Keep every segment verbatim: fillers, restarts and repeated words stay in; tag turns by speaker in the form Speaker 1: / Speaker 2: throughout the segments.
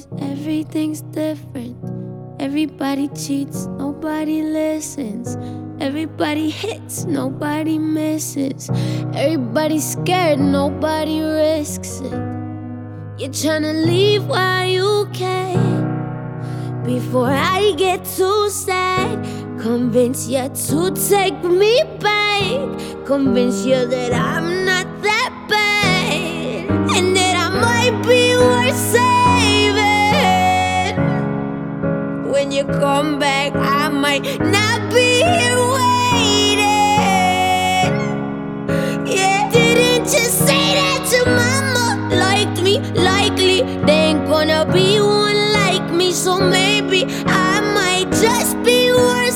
Speaker 1: Everything's different. Everybody cheats, nobody listens. Everybody hits, nobody misses. Everybody's scared, nobody risks it. You're tryna leave while you can. Before I get too sad, convince you to take me back. Convince you that I'm not that bad, and that I might be worth saving. When you come back, I might not be here waiting. Yeah, didn't you say that your mama liked me? Likely, there ain't gonna be one like me, so maybe I might just be worth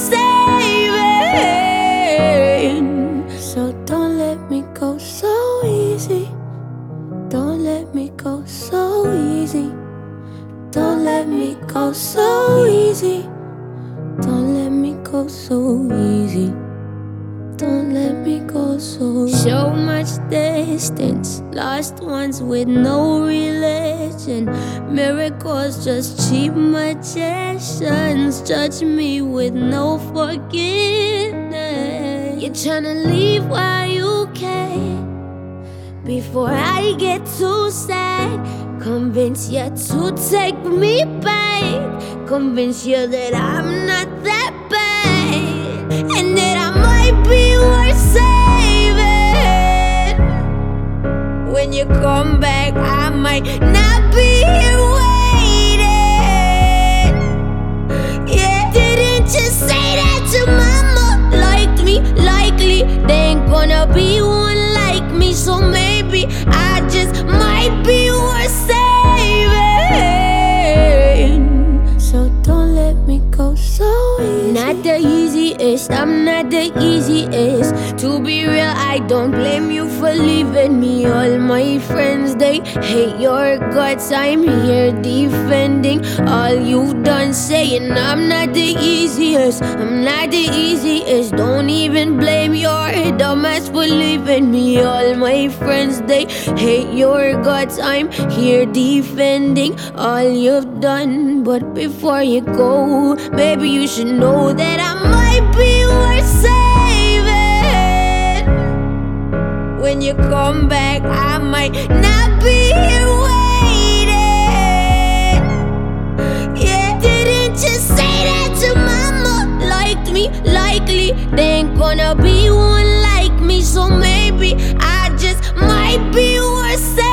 Speaker 1: saving. So don't let me go so easy. Don't let me go so easy. Don't let me go so easy. Don't let me go so easy. Don't let me go so easy. So much distance, lost ones with no religion. Miracles, just cheap magicians. Judge me with no forgiveness. You're tryna leave while you can. Before I get too sad, convince you to take me back. Convince you that I'm not that bad, and that I might be worth saving. When you come back, I might not be here waiting. Yeah, didn't you say that your mama liked me? Likely, there ain't gonna be one like me, so maybe I just might be worth saving. So don't let me go so easy. Not the easiest, I'm not the easiest. To be real, I don't blame you for leaving me. All my friends, they hate your guts. I'm here defending all you've done, saying I'm not the easiest. I'm not the easiest. Don't even blame your dumbass for leaving me. All my friends, they hate your guts. I'm here defending all you've done. But before you go, maybe you should know that I might be worth saving. When you come back, I might not be here waiting. Yeah, didn't you say that your mama liked me? Likely, there ain't gonna be one like me, so maybe I just might be worth saving.